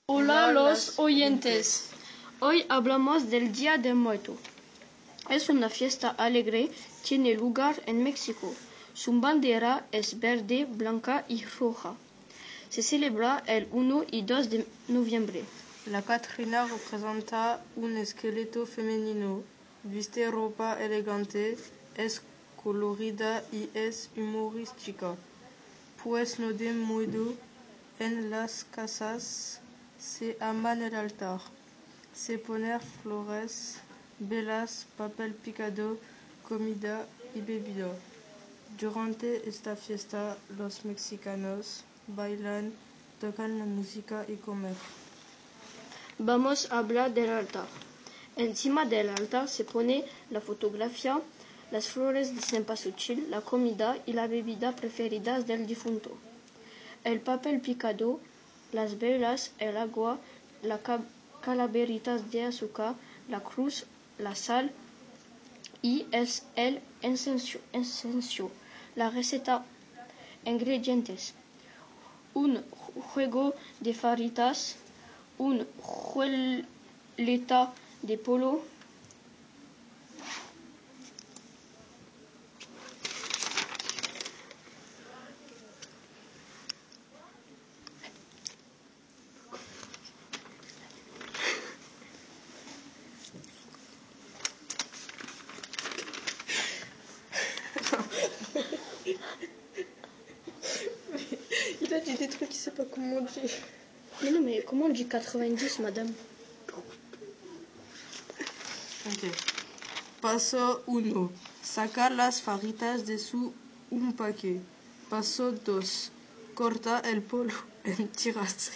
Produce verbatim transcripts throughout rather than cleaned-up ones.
Hola los oyentes. Hoy hablamos del Día de Muertos. Es una fiesta alegre, tiene lugar en México. Su bandera es verde, blanca y roja. Se celebra el uno y dos de noviembre. La Catrina representa un esqueleto femenino. Viste ropa elegante, es colorida y es humorística. Pues no de modo en las casas se aman el altar. Se poner flores, velas, papel picado, comida y bebida. Durante esta fiesta los mexicanos bailan, tocan la música y comen. Vamos a hablar del altar. Encima del altar se pone la fotografía, las flores de cempasúchil, la comida y la bebida preferidas del difunto. El papel picado, las velas, el agua, las calaveritas de azúcar, la cruz, la sal y es el incienso. La receta: ingredientes: un juego de faritas, un ruleta de polo, Il a dit des trucs, il sait pas comment on dit. Mais non, mais comment on dit quatre-vingt-dix, madame? Ok. Paso uno. Saca las faritas de su un paquete. Paso dos. Corta el polo en tiras.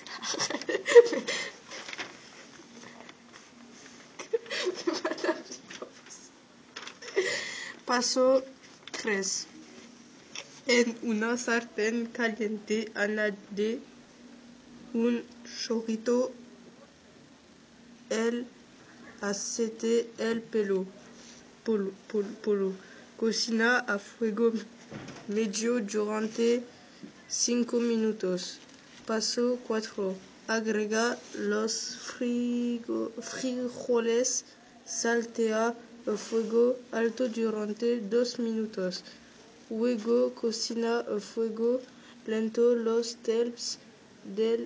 Paso tres. En una sartén caliente añade un chorrito, el aceite, el pelo, polo, polo, polo. Cocina a fuego medio durante cinco minutos. Paso cuatro. Agrega los frigo, frijoles, saltea a fuego alto durante dos minutos. Luego cocina a fuego lento los tiempos del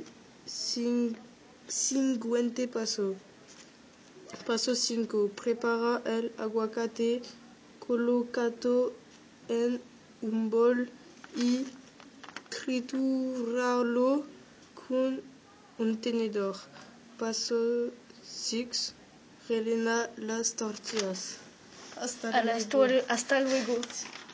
siguiente paso. Paso cinco. Prepara el aguacate colocado en un bol y triturarlo con un tenedor. Paso seis. Rellena las tortillas. Hasta A luego. las torres, hasta luego.